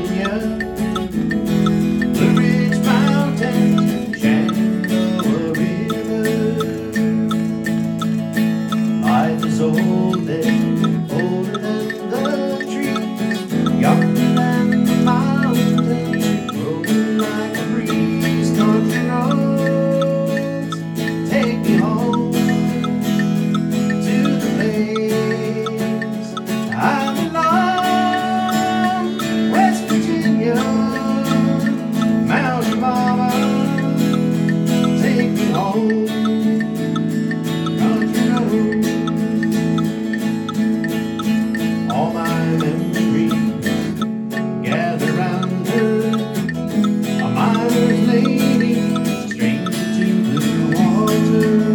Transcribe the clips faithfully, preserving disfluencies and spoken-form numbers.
Virginia, Blue Ridge Mountains, Shenandoah River. Life is old and older than the trees, younger than the mountains, rolling like a breeze. Country roads take me home to the place I belong. West Virginia, Mountain Mama, take me home. Country roads, all my memories gather round her. A miner's lady, stranger to blue water,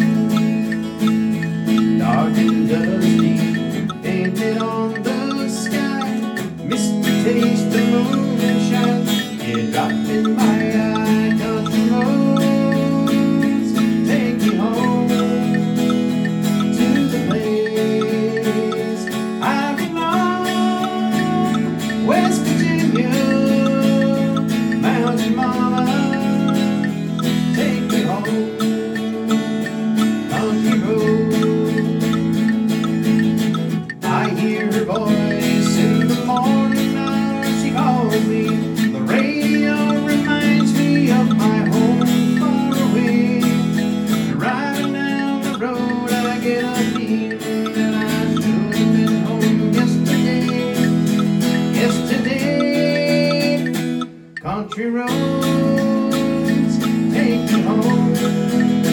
dark and dusty, painted on the sky, misty taste of moonshine, it dropped in my eye. Country roads take me home to the place I belong. West Virginia, Mountain Mama, take me home. Country roads, I hear her voice in the morning hours. She calls me. The radio reminds me of my home far away. Driving down the road, I get a feeling that I should have been home yesterday. Yesterday, country roads take me home.